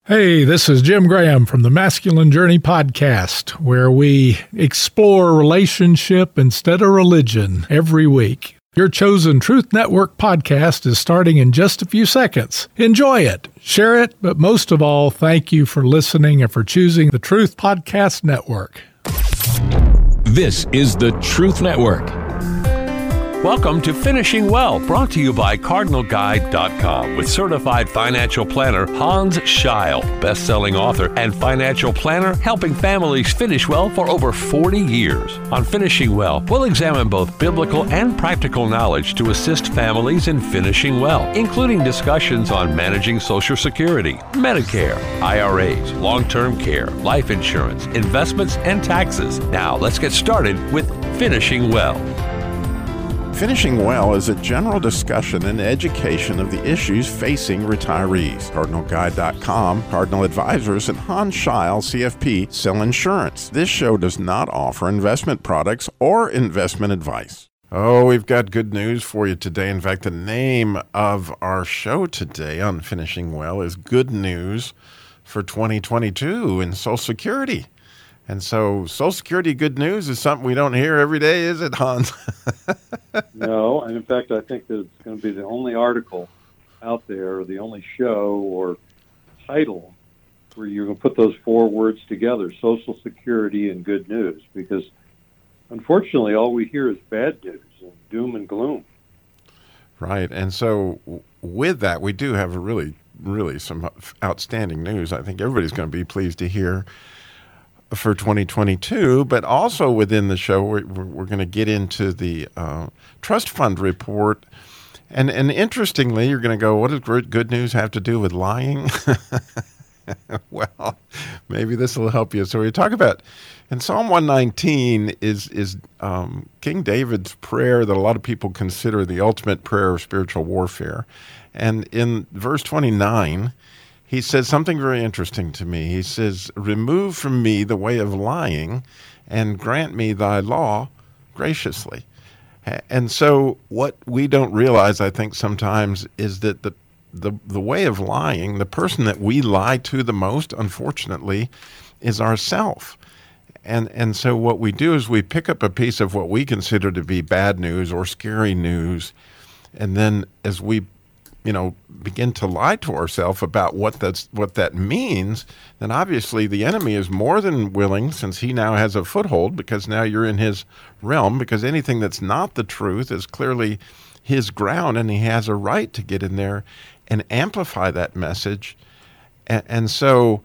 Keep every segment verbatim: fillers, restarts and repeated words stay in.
Hey, this is Jim Graham from the Masculine Journey podcast, where we explore relationship instead of religion every week. Your chosen Truth Network podcast is starting in just a few seconds. Enjoy it, share it, but most of all, thank you for listening and for choosing the Truth Podcast Network. This is the Truth Network. Welcome to Finishing Well, brought to you by Cardinal Guide dot com with certified financial planner Hans Scheil, best-selling author and financial planner helping families finish well for over forty years. On Finishing Well, we'll examine both biblical and practical knowledge to assist families in finishing well, including discussions on managing Social Security, Medicare, I R As, long-term care, life insurance, investments, and taxes. Now, let's get started with Finishing Well. Finishing Well is a general discussion and education of the issues facing retirees. Cardinal Guide dot com, Cardinal Advisors, and Hans Scheil, C F P, sell insurance. This show does not offer investment products or investment advice. Oh, we've got good news for you today. In fact, the name of our show today on Finishing Well is Good News for twenty twenty-two in Social Security. And so Social Security good news is something we don't hear every day, is it, Hans? No, and in fact, I think that it's going to be the only article out there, or the only show or title where you're going to put those four words together, Social Security and good news, because unfortunately all we hear is bad news and doom and gloom. Right, and so with that, we do have a really, really some outstanding news. I think everybody's going to be pleased to hear for twenty twenty-two, but also within the show, we're, we're going to get into the uh, trust fund report. And and interestingly, you're going to go, what does good news have to do with lying? Well, maybe this will help you. So we talk about, in Psalm one nineteen is, is um, King David's prayer that a lot of people consider the ultimate prayer of spiritual warfare. And in verse twenty-nine, he says something very interesting to me. He says, remove from me the way of lying and grant me thy law graciously. And so what we don't realize, I think, sometimes is that the, the, the way of lying, the person that we lie to the most, unfortunately, is ourself. And, and so what we do is we pick up a piece of what we consider to be bad news or scary news, and then as we you know, begin to lie to ourselves about what that's what that means, then obviously the enemy is more than willing, since he now has a foothold, because now you're in his realm, because anything that's not the truth is clearly his ground, and he has a right to get in there and amplify that message. And, and so,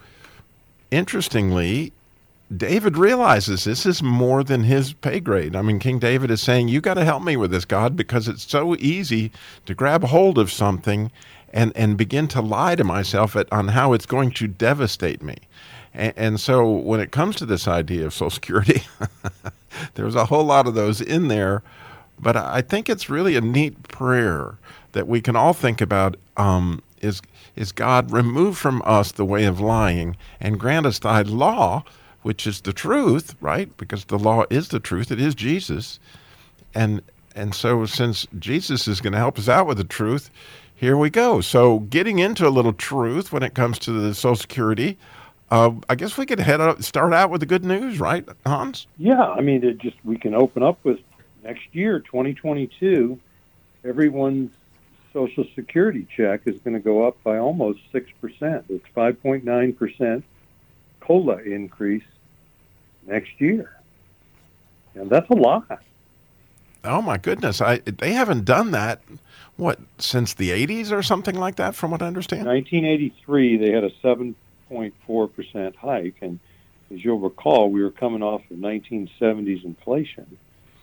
interestingly, David realizes this is more than his pay grade. I mean, King David is saying, you got to help me with this, God, because it's so easy to grab hold of something and, and begin to lie to myself at, on how it's going to devastate me. And, and so when it comes to this idea of Social Security, there's a whole lot of those in there. But I think it's really a neat prayer that we can all think about, um, is, is God, remove from us the way of lying and grant us thy law, which is the truth, right? Because the law is the truth. It is Jesus. And and so since Jesus is going to help us out with the truth, here we go. So getting into a little truth when it comes to the Social Security, uh, I guess we could head up, start out with the good news, right, Hans? Yeah, I mean, it just we can open up with next year, twenty twenty-two, everyone's Social Security check is going to go up by almost six percent. It's five point nine percent. COLA increase next year, and that's a lot. Oh my goodness! I they haven't done that, what, since the eighties or something like that, from what I understand. nineteen eighty-three, they had a seven point four percent hike, and as you'll recall, we were coming off of nineteen seventies inflation,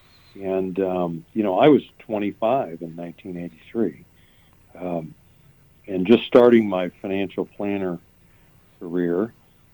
and um, you know I was twenty-five in nineteen eighty-three, um, and just starting my financial planner career.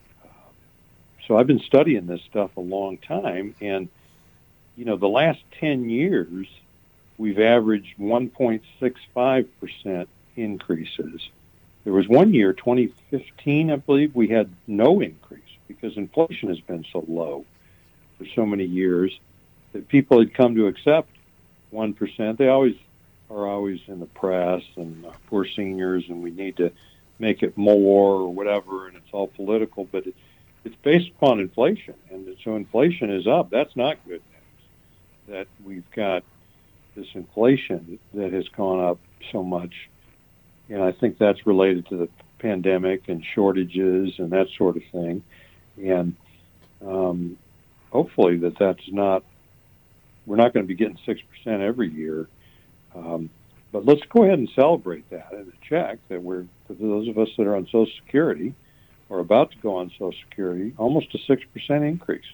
So I've been studying this stuff a long time, and, you know, the last ten years, we've averaged one point six five percent increases. There was one year, twenty fifteen, I believe, we had no increase because inflation has been so low for so many years that people had come to accept one percent. They always are always in the press, and uh, poor seniors, and we need to make it more or whatever, and it's all political, but it, it's based upon inflation. And so inflation is up. That's not good news, that we've got this inflation that has gone up so much. And I think that's related to the pandemic and shortages and that sort of thing. And um, hopefully that that's not, we're not going to be getting six percent every year. Um, but let's go ahead and celebrate that and check that we're, for those of us that are on Social Security or about to go on Social Security, almost a six percent increase.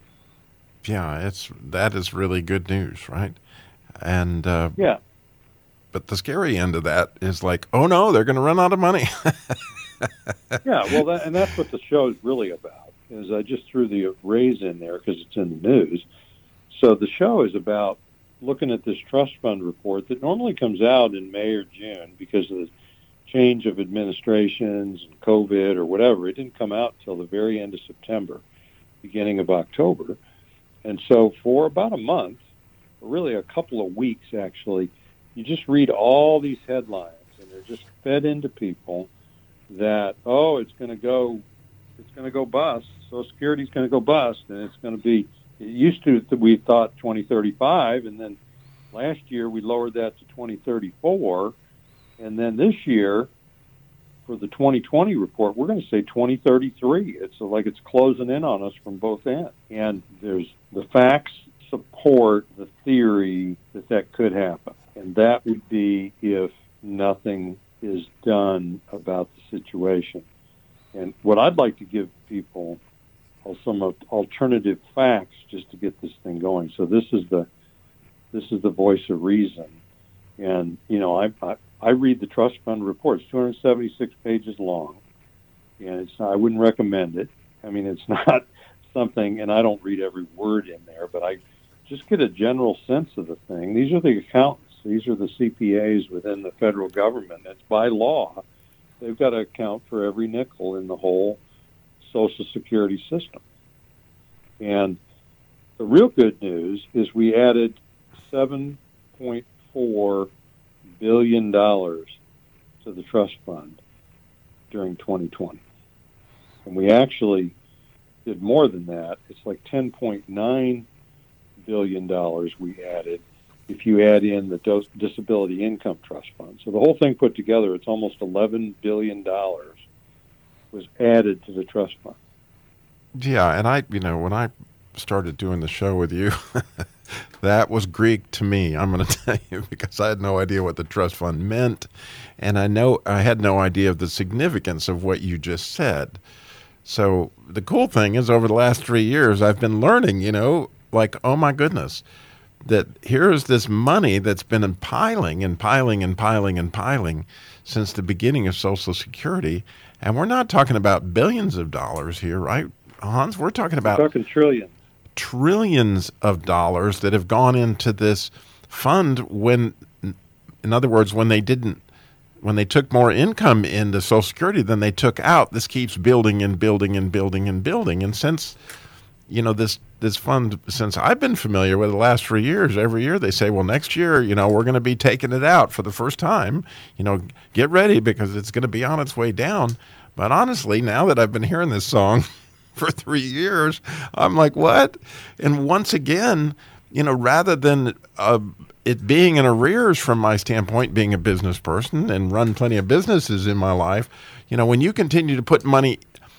Yeah, it's that is really good news, right? And uh, yeah. But the scary end of that is like, oh no, they're going to run out of money. yeah, well, that, and that's what the show is really about. Is I just threw the raise in there because it's in the news. So the show is about looking at this trust fund report that normally comes out in May or June because of the change of administrations and COVID or whatever. It didn't come out until the very end of September, beginning of October. And so for about a month, or really a couple of weeks actually, you just read all these headlines, and they're just fed into people that, oh, it's going to go, it's going to go bust. Social Security's going to go bust, and it's going to be. It used to we thought twenty thirty-five, and then last year we lowered that to twenty thirty-four, and then this year for the twenty twenty report, we're going to say twenty thirty-three. It's like it's closing in on us from both ends, and there's the facts support the theory that that could happen. And that would be if nothing is done about the situation. And what I'd like to give people are some alternative facts just to get this thing going. So this is the this is the voice of reason. And you know, I I, I read the trust fund report. It's two hundred seventy-six pages long, and it's not, I wouldn't recommend it. I mean, it's not something, and I don't read every word in there, but I just get a general sense of the thing. These are the accountants. These are the C P As within the federal government. That's by law. They've got to account for every nickel in the whole Social Security system. And the real good news is we added seven point four billion dollars to the trust fund during twenty twenty. And we actually did more than that. It's like ten point nine billion dollars we added if you add in the Disability Income Trust Fund. So the whole thing put together, it's almost eleven billion dollars was added to the trust fund. Yeah, and I, you know, when I started doing the show with you, that was Greek to me, I'm going to tell you, because I had no idea what the trust fund meant, and I know I had no idea of the significance of what you just said. So the cool thing is over the last three years, I've been learning, you know, like, oh my goodness, that here's this money that's been piling and piling and piling and piling since the beginning of Social Security. And we're not talking about billions of dollars here, right, Hans? We're talking about we're talking trillions. Trillions of dollars that have gone into this fund when, in other words, when they didn't, when they took more income into Social Security than they took out. This keeps building and building and building and building. And since, you know, this this fund, since I've been familiar with the last three years, every year they say, well, next year, you know, we're going to be taking it out for the first time. You know, get ready because it's going to be on its way down. But honestly, now that I've been hearing this song for three years, I'm like, what? And once again, you know, rather than uh, it being in arrears from my standpoint, being a business person and run plenty of businesses in my life, you know, when you continue to put money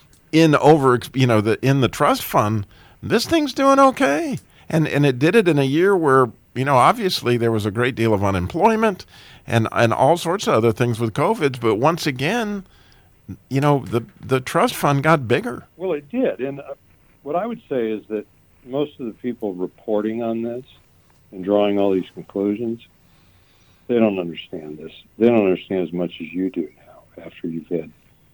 in over, you know, the in the trust fund, this thing's doing okay. And and it did it in a year where, you know, obviously there was a great deal of unemployment and, and all sorts of other things with COVID. But once again, you know, the, the trust fund got bigger. Well, it did. And uh, what I would say is that most of the people reporting on this and drawing all these conclusions, they don't understand this. They don't understand as much as you do now after you've had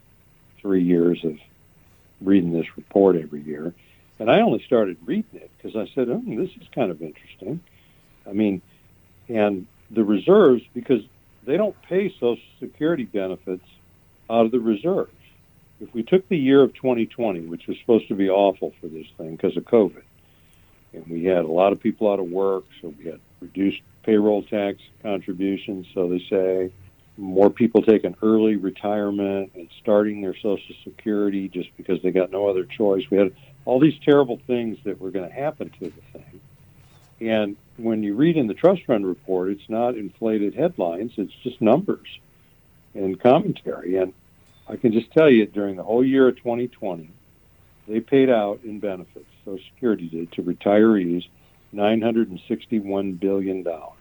three years of reading this report every year. And I only started reading it because I said, oh, this is kind of interesting. I mean, and the reserves, because they don't pay Social Security benefits out of the reserves. If we took the year of twenty twenty, which was supposed to be awful for this thing because of COVID, and we had a lot of people out of work, so we had reduced payroll tax contributions, so they say, more people taking early retirement and starting their Social Security just because they got no other choice. We had all these terrible things that were going to happen to the thing. And when you read in the trust fund report, it's not inflated headlines, it's just numbers and commentary. And I can just tell you, during the whole year of twenty twenty, they paid out in benefits, Social Security did, to retirees nine hundred sixty-one billion dollars.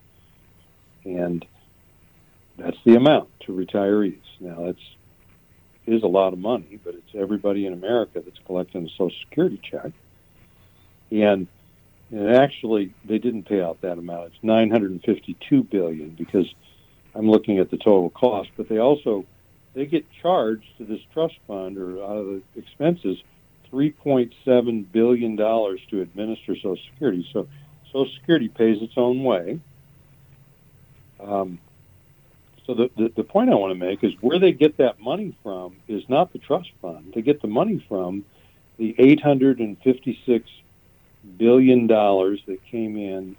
And that's the amount to retirees. Now, that's is a lot of money, but it's everybody in America that's collecting a Social Security check. And, and actually, they didn't pay out that amount. It's nine hundred fifty-two billion dollars, because I'm looking at the total cost. But they also they get charged to this trust fund, or out of the expenses, three point seven billion dollars to administer Social Security. So Social Security pays its own way. Um, so the, the, the point I want to make is where they get that money from is not the trust fund. They get the money from the eight hundred fifty-six billion dollars that came in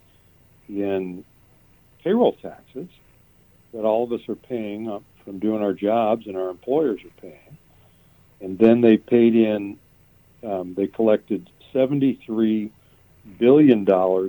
in payroll taxes that all of us are paying up from doing our jobs and our employers are paying. And then they paid in, um, they collected seventy-three billion dollars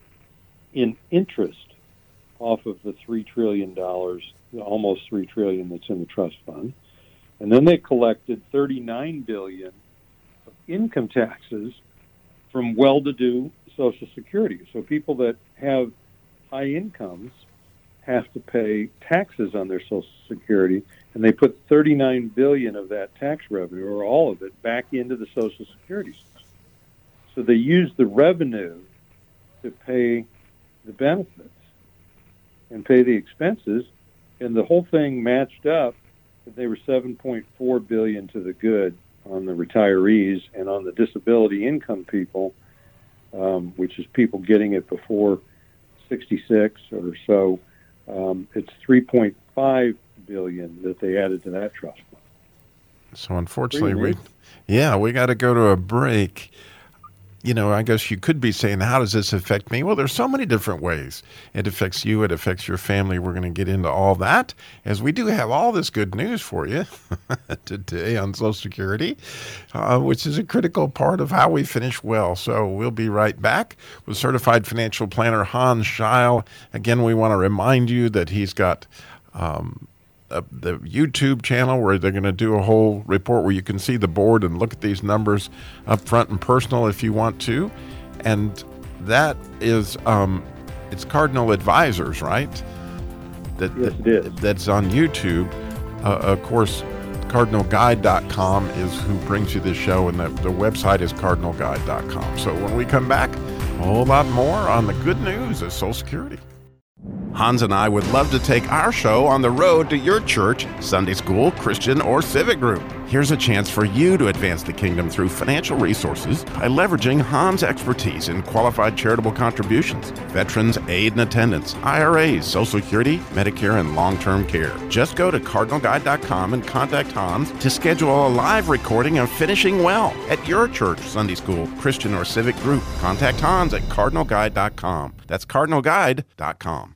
in interest off of the three trillion dollars, almost three trillion dollars that's in the trust fund. And then they collected thirty-nine billion dollars of income taxes from well-to-do Social Security. So people that have high incomes have to pay taxes on their Social Security, and they put thirty-nine billion dollars of that tax revenue, or all of it, back into the Social Security system. So they use the revenue to pay the benefits and pay the expenses, and the whole thing matched up. They were seven point four billion dollars to the good on the retirees, and on the disability income people, um, which is people getting it before sixty-six or so, um, it's three point five billion dollars that they added to that trust fund. So unfortunately, we, yeah, we got to go to a break. You know, I guess you could be saying, how does this affect me? Well, there's so many different ways. It affects you. It affects your family. We're going to get into all that, as we do have all this good news for you today on Social Security, uh, which is a critical part of how we finish well. So we'll be right back with certified financial planner Hans Scheil. Again, we want to remind you that he's got um, Uh, the YouTube channel where they're going to do a whole report where you can see the board and look at these numbers up front and personal if you want to. And that is, um, it's Cardinal Advisors, right? That, yes, that, it is. That's on YouTube. Uh, of course, Cardinal Guide dot com is who brings you this show, and the, the website is Cardinal Guide dot com. So when we come back, a whole lot more on the good news of Social Security. Hans and I would love to take our show on the road to your church, Sunday school, Christian, or civic group. Here's a chance for you to advance the kingdom through financial resources by leveraging Hans' expertise in qualified charitable contributions, veterans aid and attendance, I R As, Social Security, Medicare, and long-term care. Just go to Cardinal Guide dot com and contact Hans to schedule a live recording of Finishing Well at your church, Sunday school, Christian, or civic group. Contact Hans at Cardinal Guide dot com. That's Cardinal Guide dot com.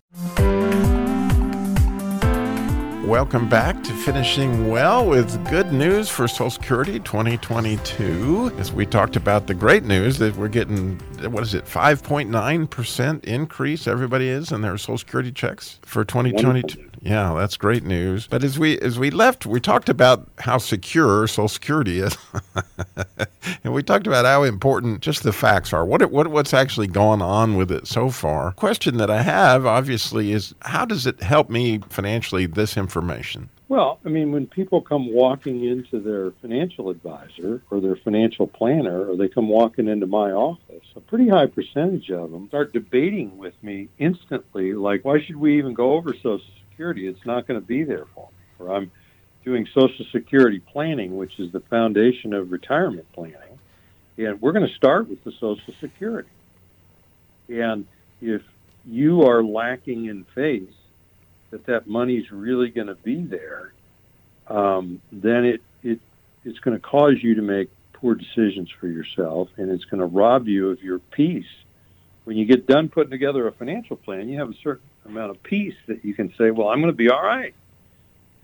Welcome back to Finishing Well with good news for Social Security twenty twenty-two. As we talked about the great news that we're getting, what is it, five point nine percent increase everybody is in their Social Security checks for twenty twenty-two. Yeah, that's great news. But as we as we left, we talked about how secure Social Security is. And we talked about how important just the facts are. What what what's actually going on with it so far? Question that I have, obviously, is how does it help me financially, this information? Well, I mean, when people come walking into their financial advisor or their financial planner, or they come walking into my office, a pretty high percentage of them start debating with me instantly, like, why should we even go over Social Security? It's not going to be there for me. Or I'm doing Social Security planning, which is the foundation of retirement planning, and we're going to start with the Social Security. And if you are lacking in faith that that money's really going to be there, um, then it, it it's going to cause you to make poor decisions for yourself, and it's going to rob you of your peace. When you get done putting together a financial plan, you have a certain amount of peace that you can say, well, I'm going to be all right.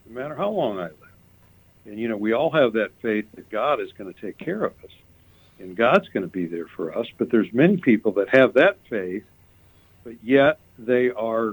no matter how long I live. And, you know, we all have that faith that God is going to take care of us and God's going to be there for us. But there's many people that have that faith, but yet they are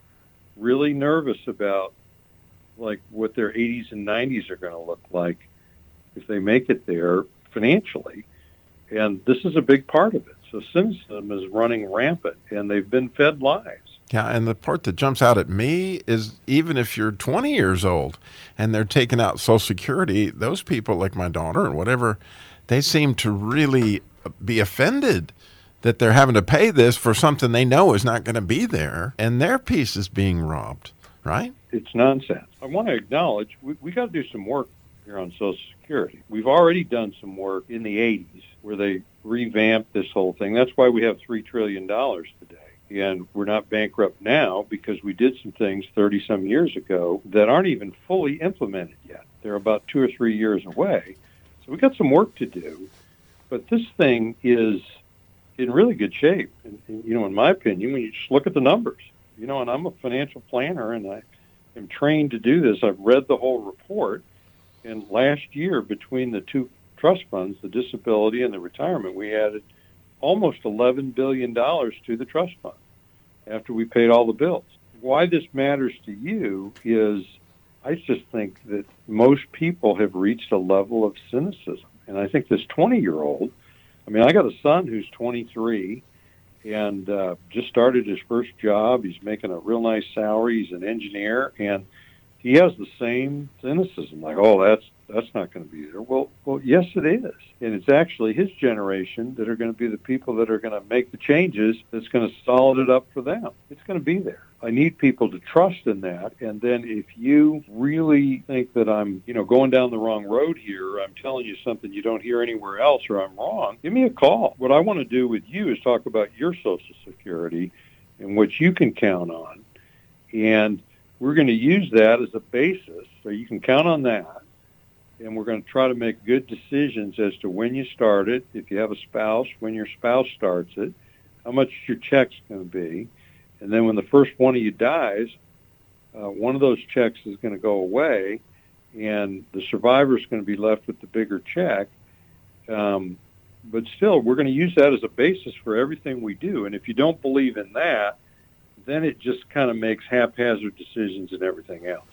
really nervous about, like, what their eighties and nineties are going to look like if they make it there financially. And this is a big part of it. So cynicism is running rampant, and they've been fed lies. Yeah, and the part that jumps out at me is even if you're twenty years old and they're taking out Social Security, those people like my daughter and whatever, they seem to really be offended that they're having to pay this for something they know is not going to be there, and their piece is being robbed, right? It's nonsense. I want to acknowledge we, we got to do some work here on Social Security. We've already done some work in the eighties where they revamped this whole thing. That's why we have three trillion dollars today. And we're not bankrupt now because we did some things thirty-some years ago that aren't even fully implemented yet. They're about two or three years away. So we got some work to do. But this thing is in really good shape. And, and, you know, in my opinion, when you just look at the numbers, you know, and I'm a financial planner and I am trained to do this. I've read the whole report. And last year, between the two trust funds, the disability and the retirement, we added almost eleven billion dollars to the trust fund after we paid all the bills. Why this matters to you is I just think that most people have reached a level of cynicism. And I think this twenty-year-old, I mean, I got a son who's twenty-three and uh, just started his first job. He's making a real nice salary. He's an engineer, and he has the same cynicism, like, oh, that's that's not going to be there. Well, well, yes, it is. And it's actually his generation that are going to be the people that are going to make the changes that's going to solid it up for them. It's going to be there. I need people to trust in that. And then if you really think that I'm, you know, going down the wrong road here, or I'm telling you something you don't hear anywhere else, or I'm wrong, give me a call. What I want to do with you is talk about your Social Security and what you can count on. And we're going to use that as a basis, so you can count on that. And we're going to try to make good decisions as to when you start it, if you have a spouse, when your spouse starts it, how much your check's going to be. And then when the first one of you dies, uh, one of those checks is going to go away, and the survivor is going to be left with the bigger check. Um, but still, we're going to use that as a basis for everything we do. And if you don't believe in that, then it just kind of makes haphazard decisions and everything else.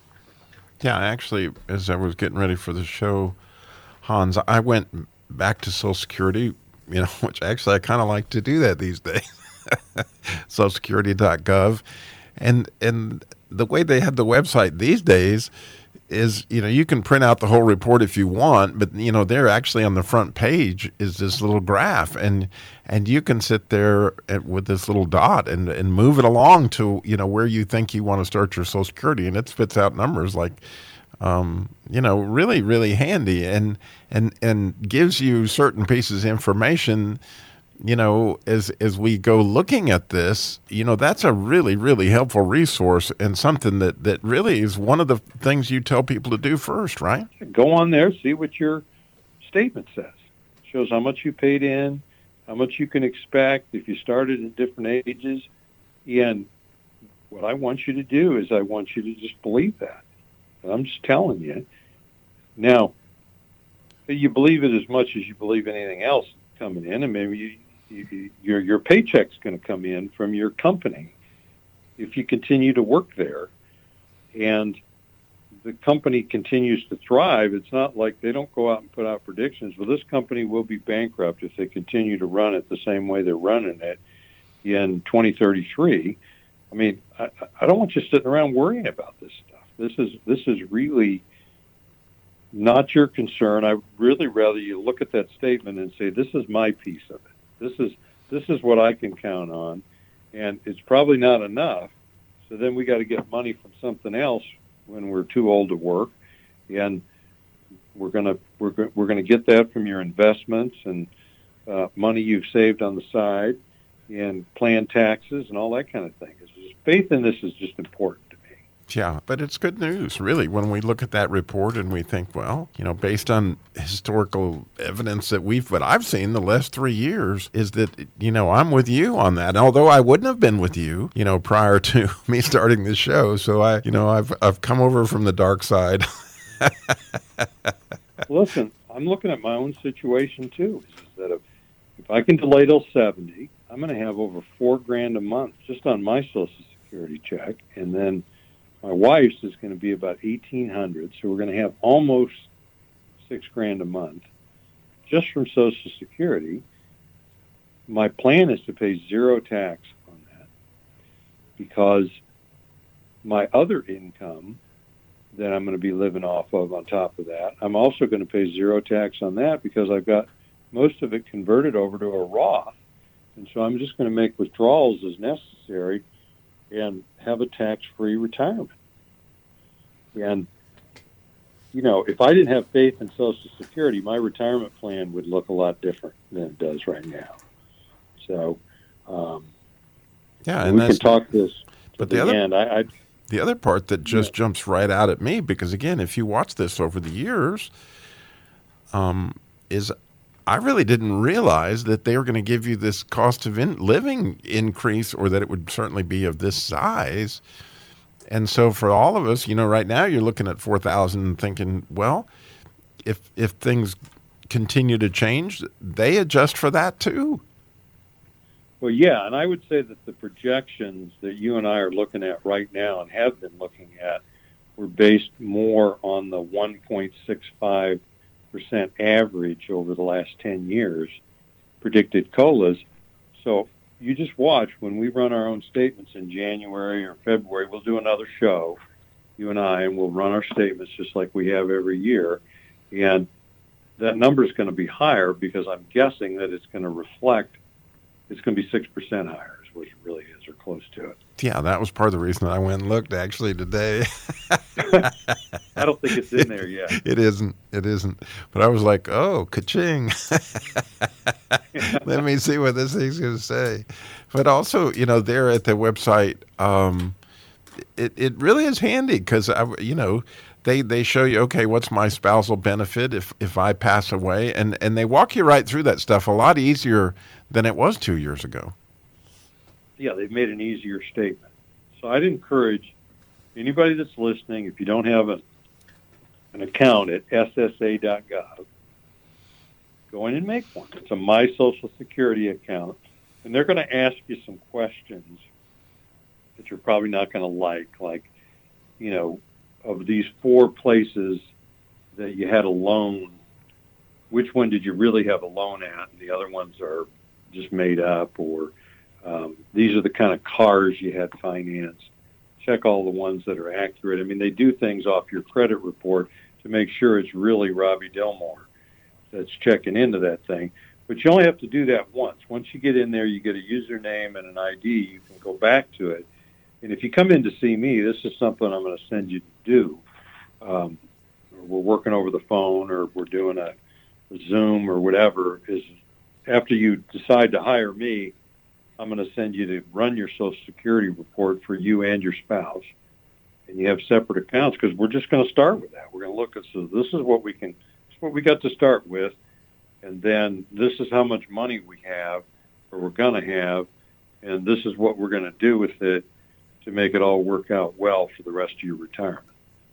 Yeah, actually, as I was getting ready for the show, Hans, I went back to Social Security, you know, which actually I kind of like to do that these days, social security dot gov. And and the way they have the website these days is, you know, you can print out the whole report if you want, but, you know, they're actually on the front page is this little graph, and and you can sit there at, with this little dot and, and move it along to, you know, where you think you want to start your Social Security, and it spits out numbers like, um, you know, really, really handy, and and and gives you certain pieces of information. You know, as as we go looking at this, you know, that's a really, really helpful resource, and something that, that really is one of the things you tell people to do first, right? Go on there, see what your statement says. It shows how much you paid in, how much you can expect if you started at different ages. And what I want you to do is I want you to just believe that. And I'm just telling you. Now, you believe it as much as you believe anything else coming in, and maybe you You, your your paycheck's going to come in from your company if you continue to work there, and the company continues to thrive. It's not like they don't go out and put out predictions. Well, this company will be bankrupt if they continue to run it the same way they're running it in twenty thirty-three. I mean, I, I don't want you sitting around worrying about this stuff. This is this is really not your concern. I really rather you look at that statement and say, this is my piece of it. This is this is what I can count on, and it's probably not enough. So then we got to get money from something else when we're too old to work, and we're gonna we're go- we're gonna get that from your investments and uh, money you've saved on the side, and plan taxes and all that kind of thing. It's just, faith in this is just important to me. Yeah, but it's good news, really, when we look at that report and we think, well, you know, based on historical evidence that we've, what I've seen the last three years is that, you know, I'm with you on that. And although I wouldn't have been with you, you know, prior to me starting this show. So I, you know, I've, I've come over from the dark side. Listen, I'm looking at my own situation too. Is that if, if I can delay till seventy, I'm going to have over four grand a month just on my Social Security check. And then my wife's is going to be about eighteen hundred, so we're going to have almost six grand a month just from Social Security. My plan is to pay zero tax on that because my other income that I'm going to be living off of on top of that, I'm also going to pay zero tax on that because I've got most of it converted over to a Roth, and so I'm just going to make withdrawals as necessary and have a tax-free retirement. And, you know, if I didn't have faith in Social Security, my retirement plan would look a lot different than it does right now. So, um, yeah, and we that's, can talk this to but the, the other, end. I, I, the other part that just yeah. jumps right out at me, because, again, if you watch this over the years, um, is I really didn't realize that they were going to give you this cost of in, living increase, or that it would certainly be of this size. And so for all of us, you know, right now you're looking at four thousand and thinking, well, if if things continue to change, they adjust for that too. Well, yeah, and I would say that the projections that you and I are looking at right now and have been looking at were based more on the one point six five percent average over the last ten years, predicted C O L As. So you just watch when we run our own statements in January or February, we'll do another show, you and I, and we'll run our statements just like we have every year. And that number is going to be higher because I'm guessing that it's going to reflect, it's going to be six percent higher is what it really is, or close to it. Yeah, that was part of the reason that I went and looked actually today. I don't think it's in there yet. It isn't. It isn't. But I was like, oh, ka-ching. Let me see what this thing's going to say. But also, you know, there at the website, um, it, it really is handy because, you know, they, they show you, okay, what's my spousal benefit if, if I pass away? And, and they walk you right through that stuff a lot easier than it was two years ago. Yeah, they've made an easier statement. So I'd encourage anybody that's listening, if you don't have a, an account at S S A dot gov, go in and make one. It's a My Social Security account, and they're going to ask you some questions that you're probably not going to like, like, you know, of these four places that you had a loan, which one did you really have a loan at, and the other ones are just made up, or um, these are the kind of cars you had financed. Check all the ones that are accurate. I mean, they do things off your credit report to make sure it's really Robbie Delmore that's checking into that thing. But you only have to do that once. Once you get in there, you get a username and an I D. You can go back to it. And if you come in to see me, this is something I'm going to send you to do. Um, we're working over the phone, or we're doing a, a Zoom or whatever. Is after you decide to hire me, I'm going to send you to run your Social Security report for you and your spouse. And you have separate accounts because we're just going to start with that. We're going to look at, so this is what we can, this is what we got to start with. And then this is how much money we have, or we're going to have. And this is what we're going to do with it to make it all work out well for the rest of your retirement.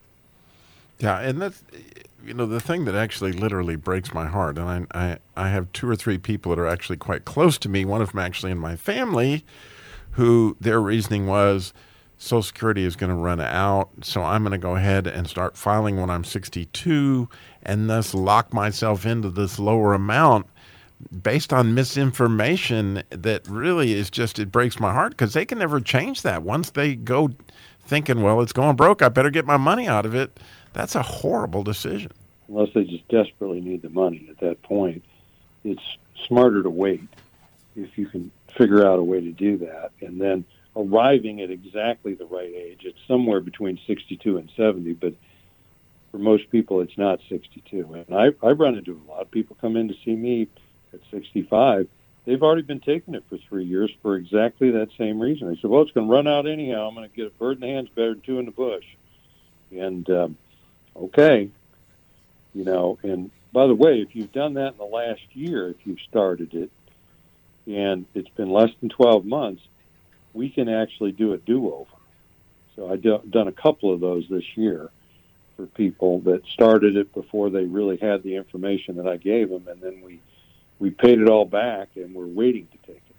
Yeah, and that's, you know, the thing that actually literally breaks my heart, and I, I, I have two or three people that are actually quite close to me, one of them actually in my family, who their reasoning was Social Security is going to run out, so I'm going to go ahead and start filing when I'm sixty-two and thus lock myself into this lower amount based on misinformation that really is just, it breaks my heart because they can never change that. Once they go thinking, well, it's going broke, I better get my money out of it, that's a horrible decision. Unless they just desperately need the money at that point. It's smarter to wait if you can figure out a way to do that. And then arriving at exactly the right age, it's somewhere between sixty-two and seventy, but for most people it's not sixty-two. And I, I've run into a lot of people come in to see me at sixty-five, they've already been taking it for three years for exactly that same reason. They said, well, it's going to run out anyhow. I'm going to get a bird in the hand's better than two in the bush. And, um, okay, you know, and by the way, if you've done that in the last year, if you've started it, and it's been less than twelve months, we can actually do a do-over. So I've do, done a couple of those this year for people that started it before they really had the information that I gave them, and then we, we paid it all back, and we're waiting to take it.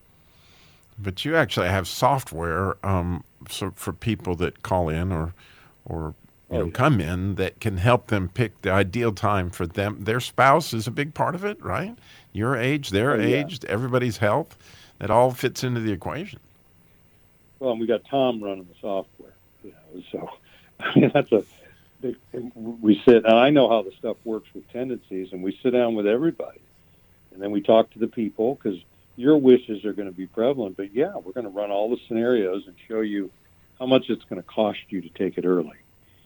But you actually have software um, so for people that call in or or you oh, know yeah. come in that can help them pick the ideal time for them. Their spouse is a big part of it, right? Your age, their oh, yeah. age, everybody's health. That all fits into the equation. Well, and we got Tom running the software. You know, so I mean that's a big. We sit, and I know how the stuff works with tendencies, and we sit down with everybody, and then we talk to the people because your wishes are going to be prevalent. But yeah, we're going to run all the scenarios and show you how much it's going to cost you to take it early.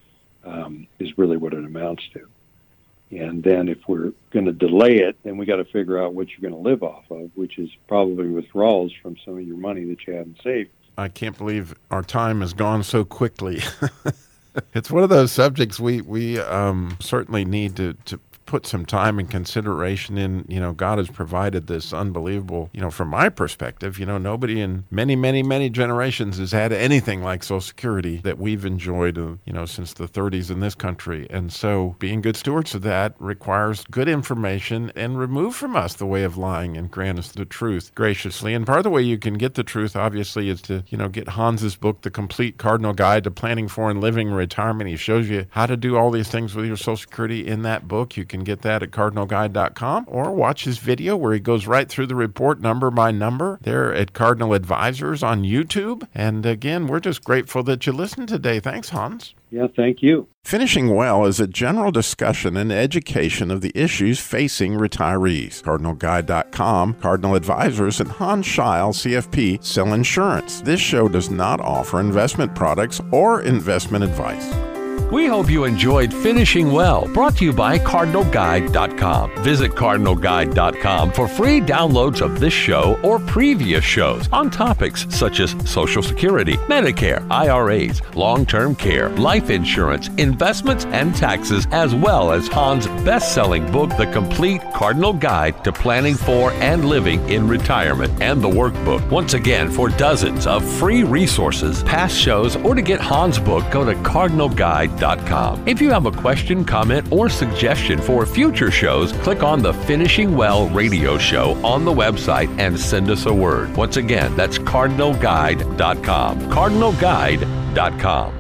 Um, is really what it amounts to. And then if we're going to delay it, then we got to figure out what you're going to live off of, which is probably withdrawals from some of your money that you haven't saved. I can't believe our time has gone so quickly. It's one of those subjects we we um, certainly need to, to put some time and consideration in. You know, God has provided this unbelievable, you know, from my perspective, you know, nobody in many, many, many generations has had anything like Social Security that we've enjoyed, uh, you know, since the thirties in this country. And so being good stewards of that requires good information and remove from us the way of lying and grant us the truth graciously. And part of the way you can get the truth, obviously, is to, you know, get Hans's book, The Complete Cardinal Guide to Planning for and Living Retirement. He shows you how to do all these things with your Social Security in that book. You can get that at cardinal guide dot com or watch his video where he goes right through the report number by number there at Cardinal Advisors on YouTube. And again, we're just grateful that you listened today. Thanks, Hans. Yeah, thank you. Finishing Well is a general discussion and education of the issues facing retirees. cardinal guide dot com, Cardinal Advisors, and Hans Scheil, C F P, sell insurance. This show does not offer investment products or investment advice. We hope you enjoyed Finishing Well, brought to you by cardinal guide dot com. Visit cardinal guide dot com for free downloads of this show or previous shows on topics such as Social Security, Medicare, I R As, long-term care, life insurance, investments, and taxes, as well as Hans' best-selling book, The Complete Cardinal Guide to Planning for and Living in Retirement, and the workbook. Once again, for dozens of free resources, past shows, or to get Hans' book, go to cardinal guide dot com. If you have a question, comment, or suggestion for future shows, click on the Finishing Well radio show on the website and send us a word. Once again, that's cardinal guide dot com. cardinal guide dot com.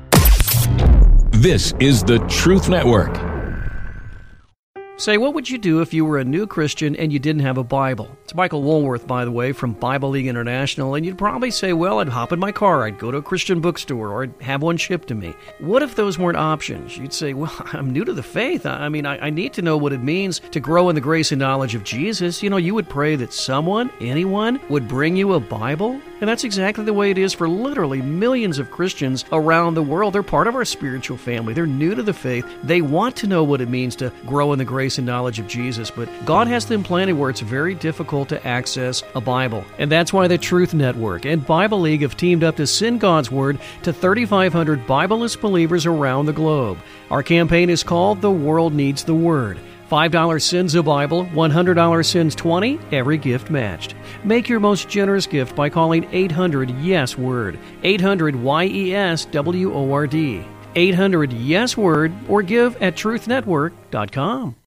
This is the Truth Network. Say, what would you do if you were a new Christian and you didn't have a Bible? It's Michael Woolworth, by the way, from Bible League International, and you'd probably say, well, I'd hop in my car, I'd go to a Christian bookstore, or I'd have one shipped to me. What if those weren't options? You'd say, well, I'm new to the faith. I mean, I, I need to know what it means to grow in the grace and knowledge of Jesus. You know, you would pray that someone, anyone, would bring you a Bible. And that's exactly the way it is for literally millions of Christians around the world. They're part of our spiritual family. They're new to the faith. They want to know what it means to grow in the grace and knowledge of Jesus, but God has them planted where it's very difficult to access a Bible. And that's why the Truth Network and Bible League have teamed up to send God's Word to thirty-five hundred Bibleless believers around the globe. Our campaign is called The World Needs the Word. five dollars sends a Bible, one hundred dollars sends twenty, every gift matched. Make your most generous gift by calling eight hundred YES WORD, eight hundred Y E S W O R D, eight hundred YES WORD, or give at truth network dot com.